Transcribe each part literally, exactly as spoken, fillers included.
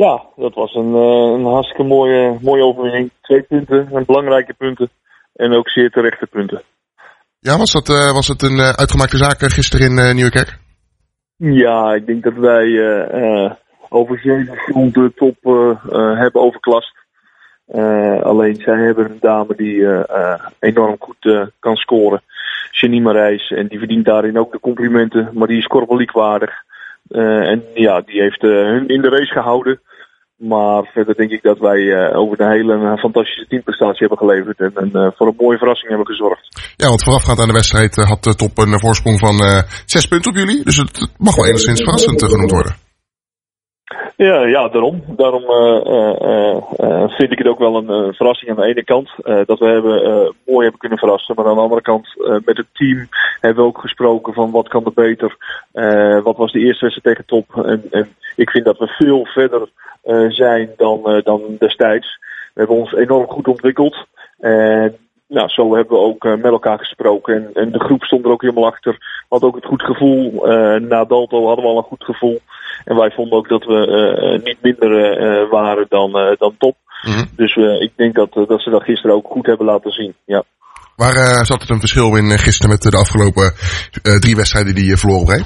Ja, dat was een, een hartstikke mooie, mooie overwinning. Twee punten, en belangrijke punten. En ook zeer terechte punten. Ja, was, dat, uh, was het een uh, uitgemaakte zaak gisteren in uh, Nieuwekerk? Ja, ik denk dat wij uh, uh, over zeven fronten top uh, uh, hebben overklast. Uh, alleen zij hebben een dame die uh, uh, enorm goed uh, kan scoren. Janine Marijs. En die verdient daarin ook de complimenten. Maar die is korpeliekwaardig. Uh, en ja, die heeft uh, hun in de race gehouden. Maar verder denk ik dat wij uh, over de hele uh, fantastische teamprestatie hebben geleverd. En, en uh, voor een mooie verrassing hebben gezorgd. Ja, want voorafgaand aan de wedstrijd uh, had de top een uh, voorsprong van uh, zes punten op jullie. Dus het, het mag wel enigszins verrassend uh, genoemd worden. Ja, ja, daarom. Daarom uh, uh, uh, vind ik het ook wel een uh, verrassing aan de ene kant. Uh, dat we hebben, uh, mooi hebben kunnen verrassen. Maar aan de andere kant, uh, met het team hebben we ook gesproken van wat kan er beter. Uh, wat was de eerste wedstrijd tegen top. En, en ik vind dat we veel verder uh, zijn dan, uh, dan destijds. We hebben ons enorm goed ontwikkeld. En nou, zo hebben we ook uh, met elkaar gesproken. En, en de groep stond er ook helemaal achter. We hadden ook het goed gevoel. Uh, na Dalto hadden we al een goed gevoel. En wij vonden ook dat we uh, niet minder uh, waren dan, uh, dan top. Mm-hmm. Dus uh, ik denk dat, uh, dat ze dat gisteren ook goed hebben laten zien. Ja. Waar uh, zat het een verschil in uh, gisteren met de afgelopen uh, drie wedstrijden die je verloren hebt?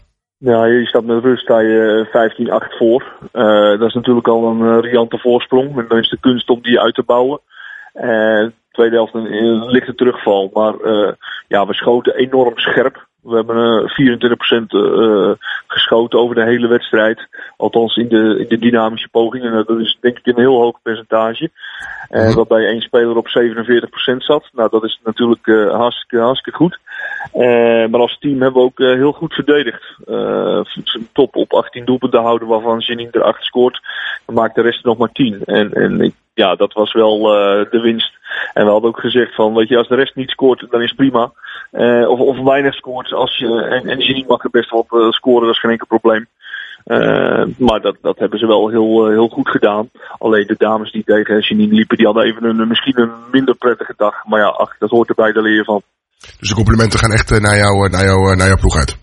Ja, je staat met rust sta je vijftien acht voor. Uh, dat is natuurlijk al een uh, riante voorsprong. En dan is de kunst om die uit te bouwen. Uh, tweede helft een lichte terugval. Maar uh, ja, we schoten enorm scherp. We hebben uh, vierentwintig procent uh, geschoten over de hele wedstrijd. Althans in de, in de dynamische pogingen. Uh, dat is denk ik een heel hoog percentage. Uh, mm-hmm. Waarbij één speler op zevenenveertig procent zat. Nou, dat is natuurlijk uh, hartstikke, hartstikke goed. Uh, maar als team hebben we ook uh, heel goed verdedigd. Uh, top op achttien doelpunten houden, waarvan Janine er acht scoort. Dan maakt de rest er nog maar tien. En, en ik, ja, dat was wel uh, de winst. En we hadden ook gezegd van, weet je, als de rest niet scoort, dan is het prima. Uh, of, of weinig scoort. Als je, en, en Janine mag er best wel op uh, scoren, dat is geen enkel probleem. Uh, maar dat, dat hebben ze wel heel, uh, heel goed gedaan. Alleen de dames die tegen Janine liepen, die hadden even een, misschien een minder prettige dag. Maar ja, ach, dat hoort erbij, daar leer je van. Dus de complimenten gaan echt uh, naar, jou, naar, jou, naar jouw ploeg uit?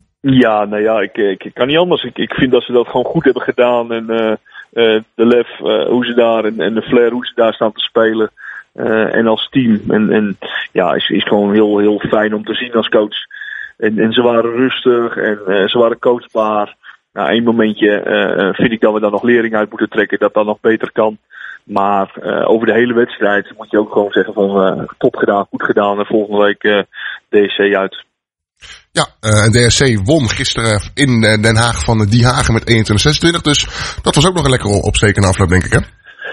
Ja, nou ja, ik, ik, ik kan niet anders. Ik, ik vind dat ze dat gewoon goed hebben gedaan. En uh, uh, de lef, uh, hoe ze daar, en, en de flair, hoe ze daar staan te spelen. Uh, en als team. En, en ja, is, is gewoon heel, heel fijn om te zien als coach. En, en ze waren rustig en uh, ze waren coachbaar. Nou, één momentje uh, vind ik dat we daar nog lering uit moeten trekken. Dat dat nog beter kan. Maar uh, over de hele wedstrijd moet je ook gewoon zeggen van uh, top gedaan, goed gedaan. En volgende week uh, D S C uit. Ja, uh, en D S C won gisteren in uh, Den Haag van Die Hagen met eenentwintig zesentwintig. Dus dat was ook nog een lekkere opstekende afloop, denk ik, hè?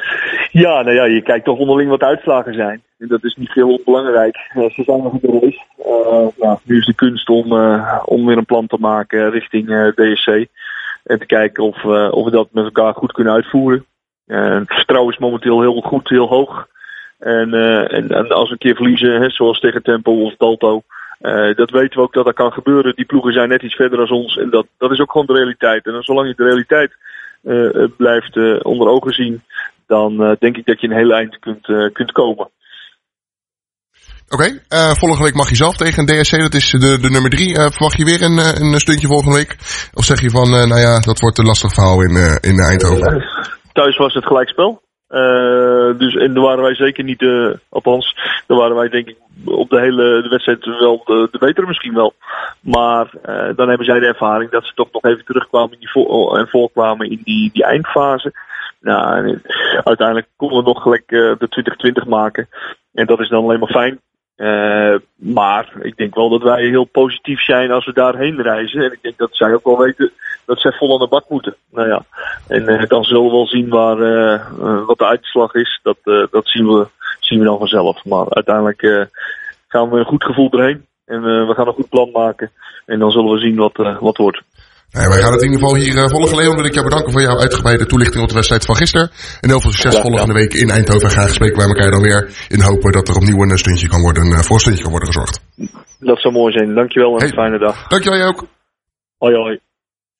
Ja, nou ja, je kijkt toch onderling wat uitslagen zijn. En dat is niet heel belangrijk. Uh, ze zijn nog in de race. Uh, nou, nu is de kunst om, uh, om weer een plan te maken richting uh, D S C. En te kijken of, uh, of we dat met elkaar goed kunnen uitvoeren. Uh, het vertrouwen is momenteel heel goed, heel hoog. En, uh, en, en als we een keer verliezen, hè, zoals tegen Tempo of Dalto, uh, dat weten we ook dat dat kan gebeuren. Die ploegen zijn net iets verder dan ons. En dat, dat is ook gewoon de realiteit. En zolang je de realiteit uh, blijft uh, onder ogen zien, dan uh, denk ik dat je een heel eind kunt, uh, kunt komen. Oké, okay, uh, volgende week mag je zelf tegen een D S C, dat is de, de nummer drie. Uh, verwacht je weer een, een stuntje volgende week? Of zeg je van, uh, nou ja, dat wordt een lastig verhaal in, uh, in Eindhoven? Uh, thuis was het gelijkspel. Uh, dus, en daar waren wij zeker niet, uh, althans, daar waren wij denk ik op de hele de wedstrijd wel de, de betere misschien wel. Maar uh, dan hebben zij de ervaring dat ze toch nog even terugkwamen in die vo- en voorkwamen in die, die eindfase. Nou, en uiteindelijk konden we nog gelijk uh, de twintig twintig maken. En dat is dan alleen maar fijn. Uh, maar ik denk wel dat wij heel positief zijn als we daarheen reizen. En ik denk dat zij ook wel weten dat zij vol aan de bak moeten. Nou ja, en uh, dan zullen we wel zien waar, uh, uh, wat de uitslag is. Dat, uh, dat zien, we, zien we dan vanzelf. Maar uiteindelijk uh, gaan we een goed gevoel erheen. En uh, we gaan een goed plan maken. En dan zullen we zien wat, uh, wat wordt. Nee, wij gaan het in ieder geval hier uh, volgen. Leon, wil ik jou bedanken voor jouw uitgebreide toelichting op de wedstrijd van gisteren. En heel veel succes ja, volgende ja. week in Eindhoven. Graag spreken wij elkaar dan weer in hopen dat er opnieuw een stuntje kan worden, uh, voor een stuntje kan worden gezorgd. Dat zou mooi zijn. Dankjewel en hey. Een fijne dag. Dankjewel, jij ook. Hoi hoi.